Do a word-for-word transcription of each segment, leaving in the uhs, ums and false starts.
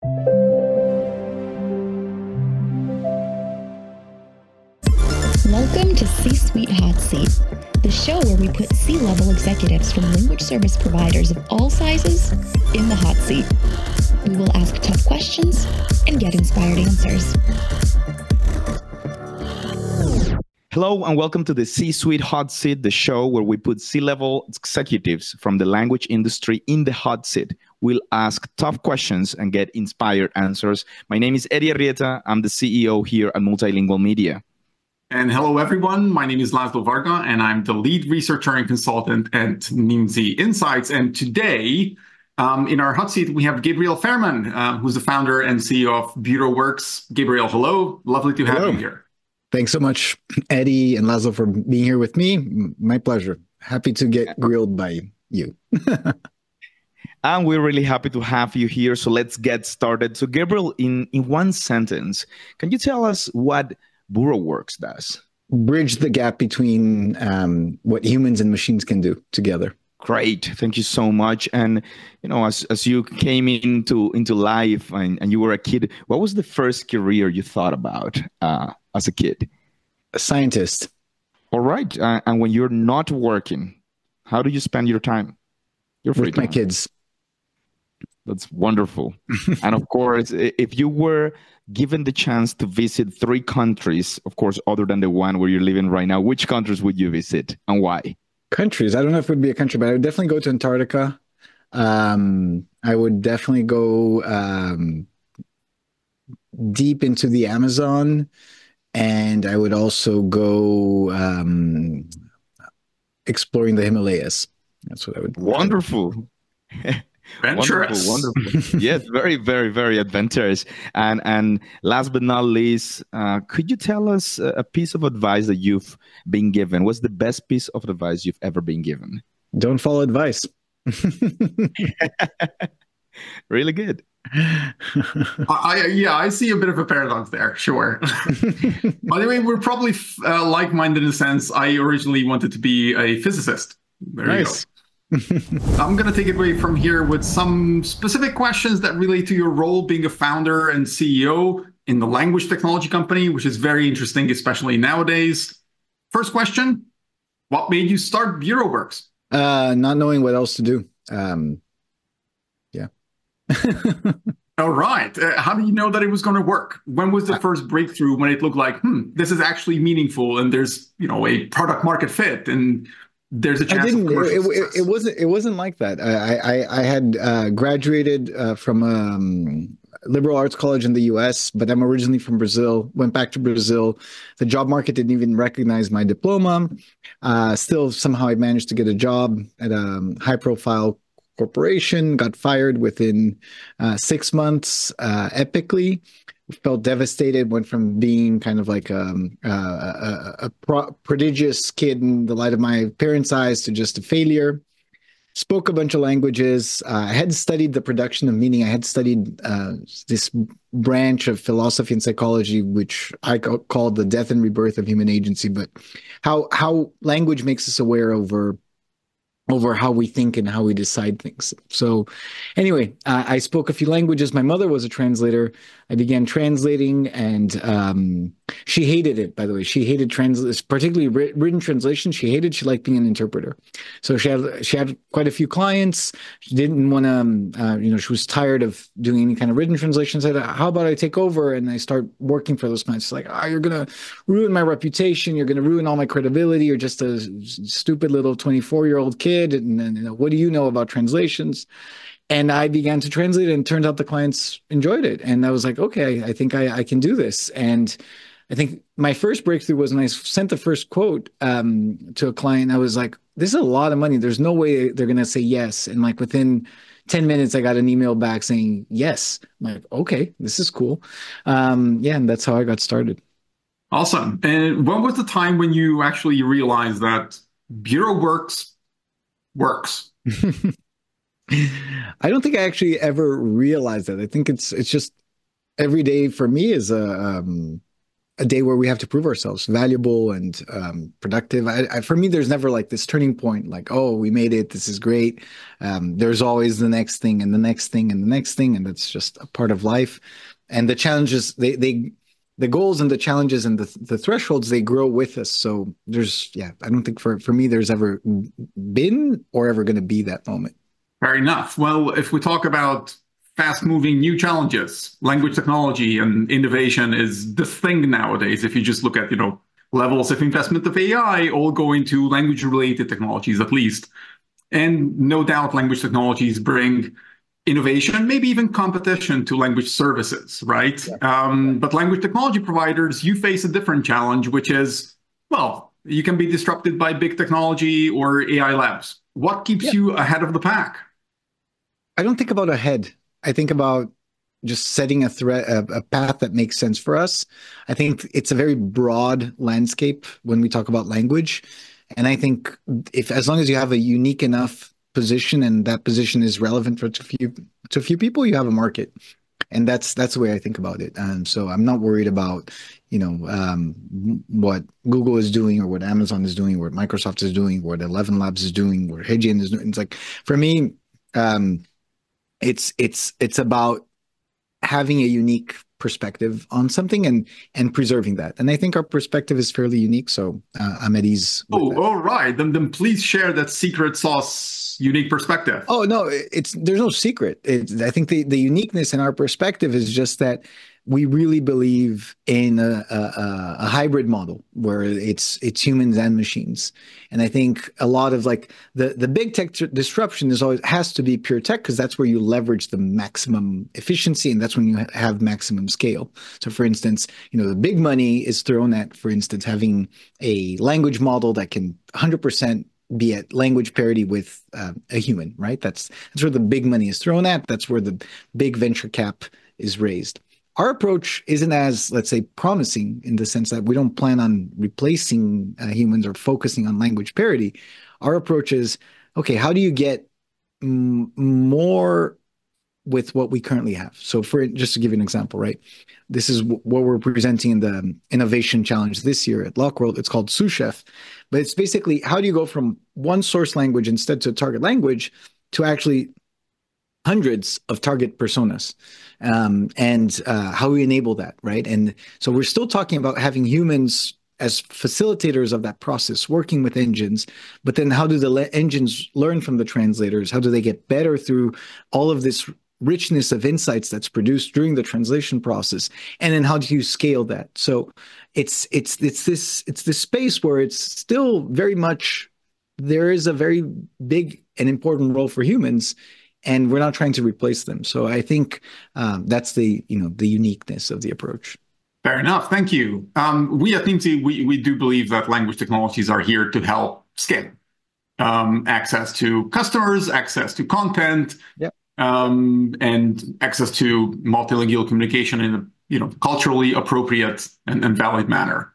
Welcome to C-Suite Hot Seat, the show where we put C-level executives from language service providers of all sizes in the hot seat. We will ask tough questions and get inspired answers. Hello and welcome to the C-Suite Hot Seat, the show where we put C-level executives from the language industry in the hot seat. We'll ask tough questions and get inspired answers. My name is Eddie Arrieta. I'm the C E O here at Multilingual Media. And hello, everyone. My name is Laszlo Varga, and I'm the lead researcher and consultant at Nimdzi Insights. And today, um, in our hot seat, we have Gabriel Fairman, uh, who's the founder and C E O of BureauWorks. Gabriel, hello. Lovely to have hello. you here. Thanks so much, Eddie and Laszlo, for being here with me. My pleasure. Happy to get grilled by you. And we're really happy to have you here. So let's get started. So Gabriel, in, in one sentence, can you tell us what BureauWorks does? Bridge the gap between um, what humans and machines can do together. Great. Thank you so much. And, you know, as, as you came into, into life and, and you were a kid, what was the first career you thought about uh, as a kid? A scientist. All right. Uh, and when you're not working, how do you spend your time? Your free With time? my kids. That's wonderful. And of course, if you were given the chance to visit three countries, of course, other than the one where you're living right now, which countries would you visit and why? Countries. I don't know if it would be a country, but I would definitely go to Antarctica. Um, I would definitely go um, deep into the Amazon. And I would also go um, exploring the Himalayas. That's what I would. Wonderful. Adventurous. Wonderful, wonderful. Yes, very, very, very adventurous. And and last but not least, uh, could you tell us a piece of advice that you've been given? What's the best piece of advice you've ever been given? Don't follow advice. Really good. I, yeah, I see a bit of a paradox there. Sure. By the way, we're probably uh, like-minded in a sense. I originally wanted to be a physicist. There Nice. you go. I'm going to take it away from here with some specific questions that relate to your role being a founder and C E O in the language technology company, which is very interesting, especially nowadays. First question, what made you start BureauWorks? Uh, not knowing what else to do. Um, yeah. All right. Uh, how do you know that it was going to work? When was the first breakthrough when it looked like, hmm, this is actually meaningful and there's, you know, a product market fit and there's a chance I didn't. of commercial it, success? it, it wasn't. It wasn't like that. I I, I had uh, graduated uh, from a um, liberal arts college in the U S, but I'm originally from Brazil. Went back to Brazil. The job market didn't even recognize my diploma. Uh, still, somehow, I managed to get a job at a high-profile corporation. Got fired within uh, six months, uh, epically. Felt devastated, went from being kind of like um, uh, a, a pro prodigious kid in the light of my parents' eyes to just a failure. Spoke a bunch of languages. Uh, I had studied the production of meaning. I had studied uh, this branch of philosophy and psychology, which I called the death and rebirth of human agency, but how, how language makes us aware over over how we think and how we decide things. So anyway, uh, I spoke a few languages. My mother was a translator. I began translating, and um, she hated it, by the way. She hated translations, particularly written translation. She hated, she liked being an interpreter. So she had, she had quite a few clients. She didn't want to, um, uh, you know, she was tired of doing any kind of written translation. Said, how about I take over and I start working for those clients? It's like, oh, you're going to ruin my reputation. You're going to ruin all my credibility. You're just a stupid little twenty-four-year-old kid. And, and you know, what do you know about translations? And I began to translate it, and it turned out the clients enjoyed it. And I was like, okay, I think I, I can do this. And I think my first breakthrough was when I sent the first quote um, to a client. I was like, this is a lot of money. There's no way they're going to say yes. And like within ten minutes, I got an email back saying yes. I'm like, okay, this is cool. Um, yeah, and that's how I got started. Awesome. And when was the time when you actually realized that BureauWorks works? I don't think I actually ever realized that. I think it's it's just every day for me is a um, a day where we have to prove ourselves valuable and um, productive. I, I, for me, there's never like this turning point, like, oh, we made it. This is great. Um, there's always the next thing and the next thing and the next thing. And that's just a part of life. And the challenges, they, they, the goals and the challenges and the, the thresholds, they grow with us. So there's, yeah, I don't think for, for me, there's ever been or ever going to be that moment. Fair enough. Well, if we talk about fast-moving new challenges, language technology and innovation is the thing nowadays. If you just look at, you know, levels of investment of A I, all go into language-related technologies at least. And no doubt language technologies bring innovation, maybe even competition to language services, right? Yeah. Um, but language technology providers, you face a different challenge, which is, well, you can be disrupted by big technology or A I labs. What keeps yeah. you ahead of the pack? I don't think about ahead. I think about just setting a threat, a, a path that makes sense for us. I think it's a very broad landscape when we talk about language. And I think if, as long as you have a unique enough position and that position is relevant for to a few, to a few people, you have a market. And that's, that's the way I think about it. And so I'm not worried about, you know, um, what Google is doing or what Amazon is doing, or what Microsoft is doing, or what Eleven Labs is doing, or Heijian is doing. It's like, for me, um, It's it's it's about having a unique perspective on something and and preserving that. And I think our perspective is fairly unique. So uh, I'm at ease. Oh, that. all right. Then then please share that secret sauce, unique perspective. Oh no, it's there's no secret. It's, I think the the uniqueness in our perspective is just that we really believe in a, a, a hybrid model where it's it's humans and machines. And I think a lot of like the, the big tech disruption is always has to be pure tech, because that's where you leverage the maximum efficiency and that's when you have maximum scale. So for instance, you know, the big money is thrown at, for instance, having a language model that can one hundred percent be at language parity with uh, a human, right? That's, that's where the big money is thrown at. That's where the big venture cap is raised. Our approach isn't as, let's say, promising in the sense that we don't plan on replacing uh, humans or focusing on language parity. Our approach is, okay, how do you get m- more with what we currently have? So for just to give you an example, right? This is w- what we're presenting in the innovation challenge this year at LocWorld. It's called Sous Chef, but it's basically how do you go from one source language instead to a target language to actually hundreds of target personas, um, and uh, how we enable that, right? And so we're still talking about having humans as facilitators of that process, working with engines, but then how do the le- engines learn from the translators? How do they get better through all of this richness of insights that's produced during the translation process? And then how do you scale that? So it's it's it's this it's this space where it's still very much, there is a very big and important role for humans, and we're not trying to replace them. So I think um, that's the, you know, the uniqueness of the approach. Fair enough. Thank you. Um, we at Teamzy, we, we do believe that language technologies are here to help scale um, access to customers, access to content, yep. um, and access to multilingual communication in a, you know, culturally appropriate and, and valid manner.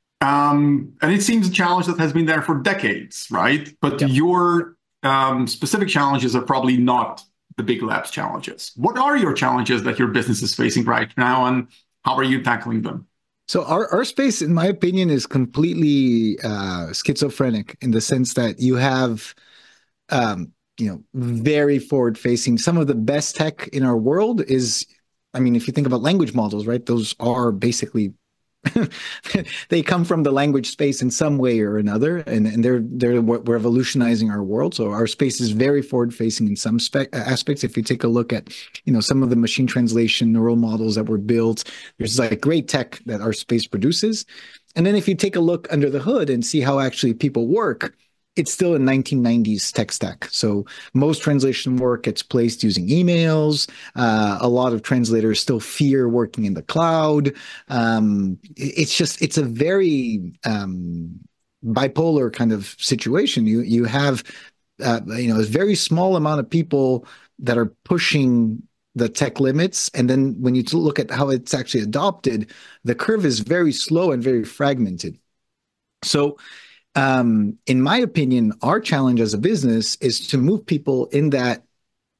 Um, and it seems a challenge that has been there for decades, right? But yep. your Um, specific challenges are probably not the big labs challenges. What are your challenges that your business is facing right now, and how are you tackling them? So our, our space, in my opinion, is completely uh, schizophrenic in the sense that you have, um, you know, very forward-facing. Some of the best tech in our world is, I mean, if you think about language models, right? Those are basically they come from the language space in some way or another, and, and they're they're we're revolutionizing our world. So our space is very forward-facing in some spec aspects. If you take a look at, you know, some of the machine translation neural models that were built, there's like great tech that our space produces. And then if you take a look under the hood and see how actually people work, it's still a nineteen nineties tech stack. So most translation work gets placed using emails. Uh, a lot of translators still fear working in the cloud. Um, it's just, it's a very um, bipolar kind of situation. You you have, uh, you know, a very small amount of people that are pushing the tech limits. And then when you look at how it's actually adopted, the curve is very slow and very fragmented. So Um, in my opinion, our challenge as a business is to move people in that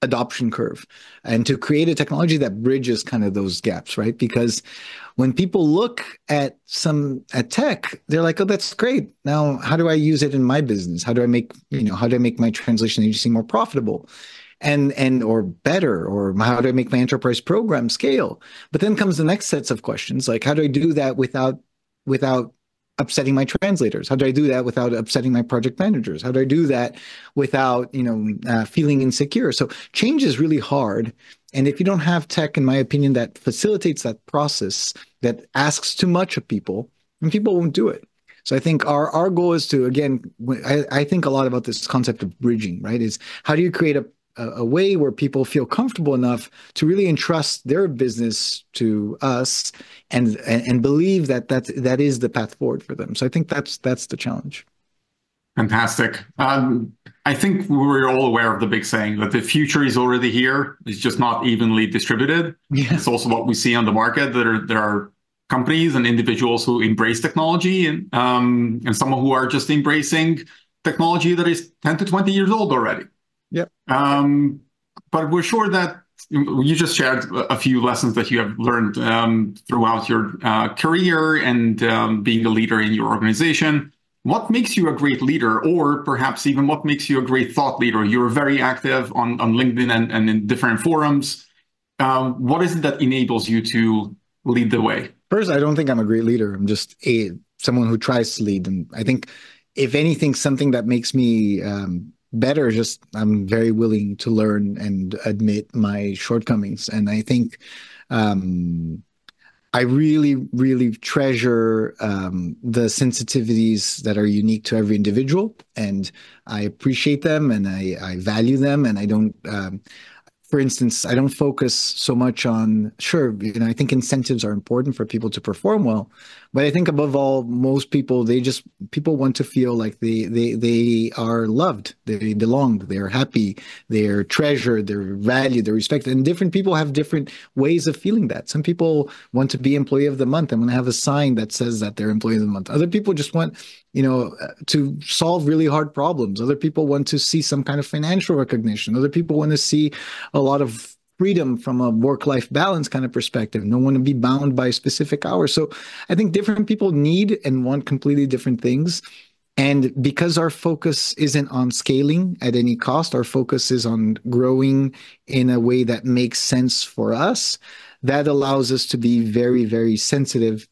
adoption curve and to create a technology that bridges kind of those gaps, right? Because when people look at some at tech, they're like, oh, that's great. Now, how do I use it in my business? How do I make, you know, how do I make my translation agency more profitable? And, and, or better, or how do I make my enterprise program scale? But then comes the next sets of questions, like how do I do that without, without upsetting my translators? How do I do that without upsetting my project managers? How do I do that without, you know, uh, feeling insecure? So change is really hard. And if you don't have tech, in my opinion, that facilitates that process, that asks too much of people, and people won't do it. So I think our, our goal is to, again, I, I think a lot about this concept of bridging, right? Is how do you create a A, a way where people feel comfortable enough to really entrust their business to us and, and and believe that that that is the path forward for them. So I think that's that's the challenge. Fantastic. Um, I think we're all aware of the big saying that the future is already here. It's just not evenly distributed. Yeah. It's also what we see on the market. That are, there are companies and individuals who embrace technology and um, and some who are just embracing technology that is ten to twenty years old already. Yep. Um, but we're sure that you just shared a few lessons that you have learned um, throughout your uh, career and um, being a leader in your organization. What makes you a great leader, or perhaps even what makes you a great thought leader? You're very active on, on LinkedIn and, and in different forums. Um, what is it that enables you to lead the way? First, I don't think I'm a great leader. I'm just a someone who tries to lead. And I think, if anything, something that makes me um, better, just I'm very willing to learn and admit my shortcomings. And I think um, I really, really treasure um, the sensitivities that are unique to every individual, and I appreciate them and I, I value them. And I don't, um, for instance, I don't focus so much on, sure, you know, I think incentives are important for people to perform well, but I think above all, most people, they just, people want to feel like they they they are loved, they belong, they're happy, they're treasured, they're valued, they're respected. And different people have different ways of feeling that. Some people want to be employee of the month and want to have a sign that says that they're employee of the month. Other people just want, you know, to solve really hard problems. Other people want to see some kind of financial recognition. Other people want to see a lot of freedom from a work-life balance kind of perspective. No one to be bound by specific hours. So I think different people need and want completely different things. And because our focus isn't on scaling at any cost, our focus is on growing in a way that makes sense for us. That allows us to be very, very sensitive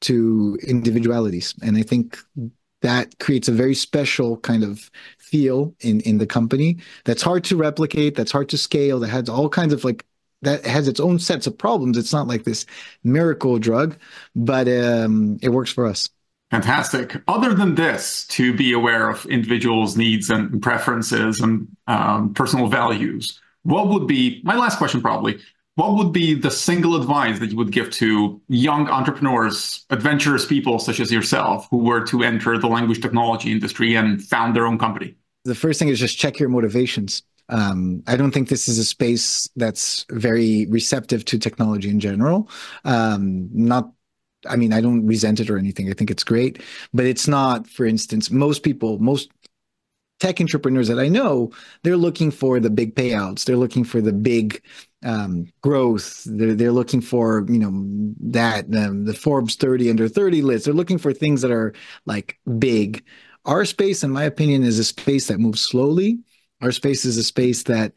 to individualities. And I think that creates a very special kind of feel in, in the company that's hard to replicate, that's hard to scale, that has all kinds of like, that has its own sets of problems. It's not like this miracle drug, but um, it works for us. Fantastic. Other than this, to be aware of individuals' needs and preferences and um, personal values, what would be, my last question probably, what would be the single advice that you would give to young entrepreneurs, adventurous people such as yourself, who were to enter the language technology industry and found their own company? The first thing is just check your motivations. Um, I don't think this is a space that's very receptive to technology in general. Um, not, I mean, I don't resent it or anything. I think it's great, but it's not, for instance, most people, most tech entrepreneurs that I know, they're looking for the big payouts. They're looking for the big um, growth. They're, they're looking for, you know, that um, the Forbes thirty under thirty list. They're looking for things that are like big. Our space, in my opinion, is a space that moves slowly. Our space is a space that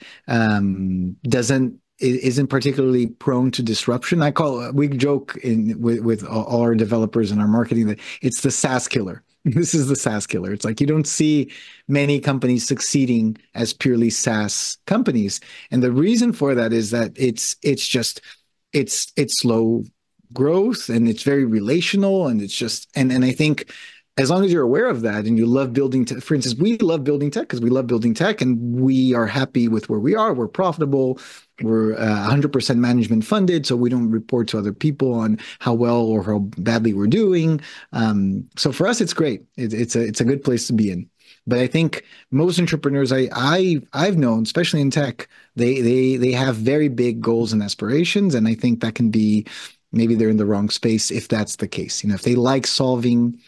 um, doesn't isn't particularly prone to disruption. I call we joke in with, with all our developers and our marketing that it's the SaaS killer. This is the SaaS killer. It's like you don't see many companies succeeding as purely SaaS companies, and the reason for that is that it's it's just it's it's slow growth and it's very relational and it's just and and I think. As long as you're aware of that and you love building tech, for instance, we love building tech because we love building tech and we are happy with where we are. We're profitable. We're uh, one hundred percent management funded, so we don't report to other people on how well or how badly we're doing. Um, so for us, it's great. It, it's a it's a good place to be in. But I think most entrepreneurs I I I've known, especially in tech, they they they have very big goals and aspirations, and I think that can be maybe they're in the wrong space if that's the case. You know, if they like solving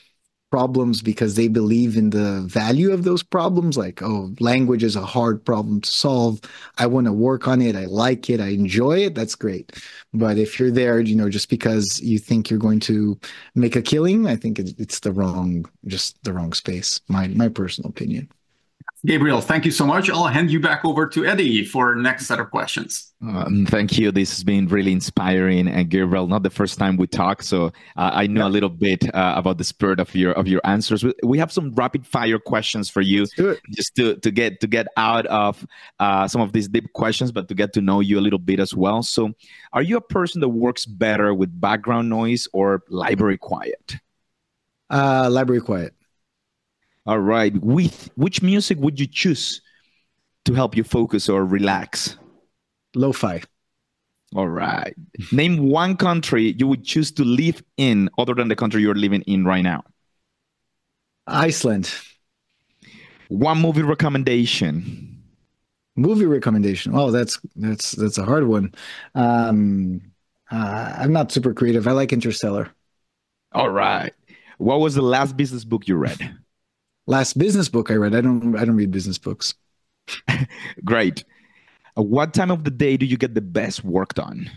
problems because they believe in the value of those problems. Like, oh, language is a hard problem to solve. I want to work on it. I like it. I enjoy it. That's great. But if you're there, you know, just because you think you're going to make a killing, I think it's the wrong, just the wrong space. My my personal opinion. Gabriel, thank you so much. I'll hand you back over to Eddie for next set of questions. Um, thank you. This has been really inspiring. And Gabriel, not the first time we talk, so uh, I know yeah. a little bit uh, about the spirit of your of your answers. We have some rapid fire questions for you, just to to get to get out of uh, some of these deep questions, but to get to know you a little bit as well. So, are you a person that works better with background noise or library quiet? Uh, library quiet. All right. With which music would you choose to help you focus or relax? Lo-fi. All right. Name one country you would choose to live in other than the country you're living in right now. Iceland. One movie recommendation. Movie recommendation. Oh, that's that's that's a hard one. Um, uh, I'm not super creative. I like Interstellar. All right. What was the last business book you read? Last business book I read. I don't. I don't read business books. Great. Uh, what time of the day do you get the best work done?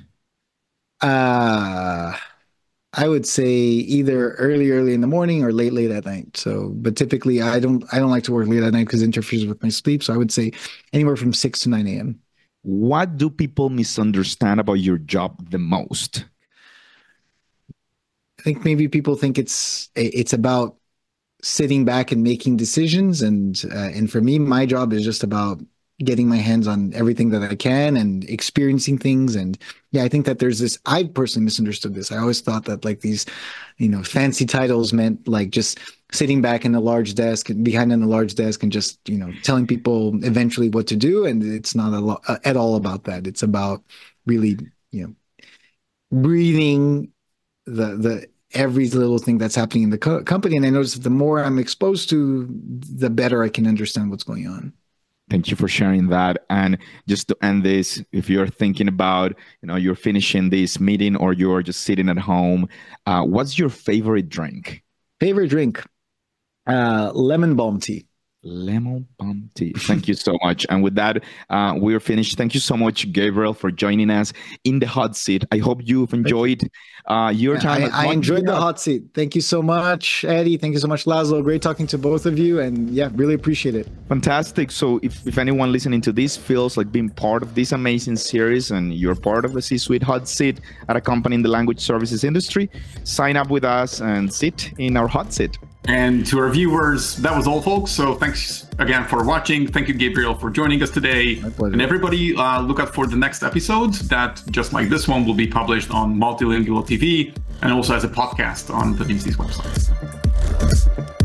Uh I would say either early, early in the morning or late, late at night. So, but typically I don't. I don't like to work late at night because it interferes with my sleep. So I would say anywhere from six to nine a m. What do people misunderstand about your job the most? I think maybe people think it's it's about sitting back and making decisions, and uh, and for me, my job is just about getting my hands on everything that I can and experiencing things. And yeah, I think that there's this. I personally misunderstood this. I always thought that like these, you know, fancy titles meant like just sitting back in a large desk and behind in a large desk and just, you know, telling people eventually what to do. And it's not a lo- at all about that. It's about really, you know, breathing the the. every little thing that's happening in the co- company. And I notice that the more I'm exposed to, the better I can understand what's going on. Thank you for sharing that. And just to end this, if you're thinking about, you know, you're finishing this meeting or you're just sitting at home, uh, what's your favorite drink? Favorite drink? Uh, lemon balm tea. Lemon balm tea. Thank you so much. And with that, uh, we're finished. Thank you so much, Gabriel, for joining us in the hot seat. I hope you've enjoyed uh, your time. I, I enjoyed the hot seat. Thank you so much, Eddie. Thank you so much, Laszlo. Great talking to both of you. And yeah, really appreciate it. Fantastic. So if, if anyone listening to this feels like being part of this amazing series and you're part of the C-Suite hot seat at a company in the language services industry, sign up with us and sit in our hot seat. And to our viewers, that was all, folks. So thanks again for watching. Thank you, Gabriel, for joining us today. My pleasure. And everybody, uh, look out for the next episodes that, just like this one, will be published on Multilingual T V and also as a podcast on the Newsies website.